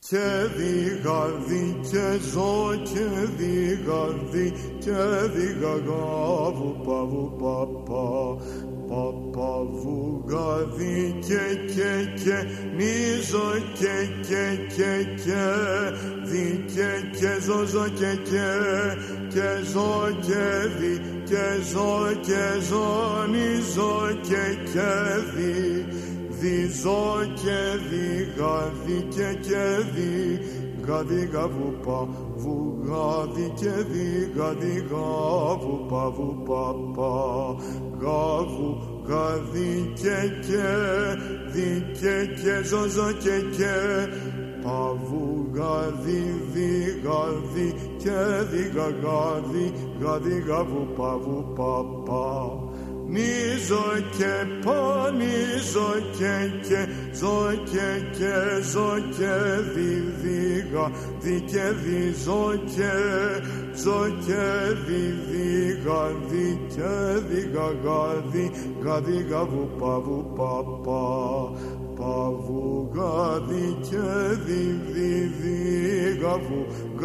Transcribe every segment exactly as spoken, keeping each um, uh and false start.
και διγαδί και ζω και διγαδί και διγαγάβου παβου παπα παπα βουγαδί και και και νίζω και και και και δι και και ζω ζω και και και ζω και δι και ζω και ζω νίζω και και δι δι ζω και δι γαδί και και δι γαδί γαβου πα βου γαδί και δι γαδί γαβου πα βου πα πα γαβου γαδί και και δι και και ζω ζω και και πα βου γαδί δι γαδί και δι γαδί γαδί γαβου πα βου πα πα νίζω και πα νίζω και και ζω και και ζω και δι δι γαδί και δι ζω και ζω και δι δι γαδί και δι γαδί γαδί γαβου πα βου πα πα πα βου γαδί και δι δι δι γαβου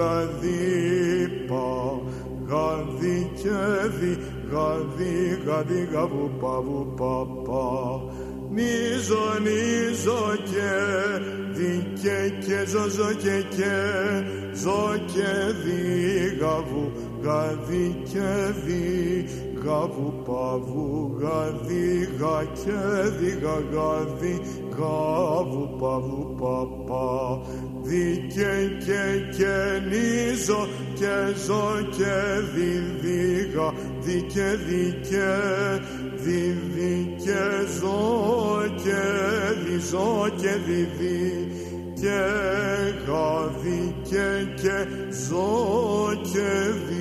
γαδί πα γαδί και δι γαδί γαδί γαβου πα βου πα πα νίζω νίζω και δι και και ζω ζω και και ζω και δι γαβου γαδί και δι γαβου πα βου γαδί γα και δι γα γαδί γαβου πα βου πα πα δι και και και νίζω και ζω και δι δι γα δι και δι και δι δι και ζω και δι ζω και δι δι και γα δι και και ζω και δι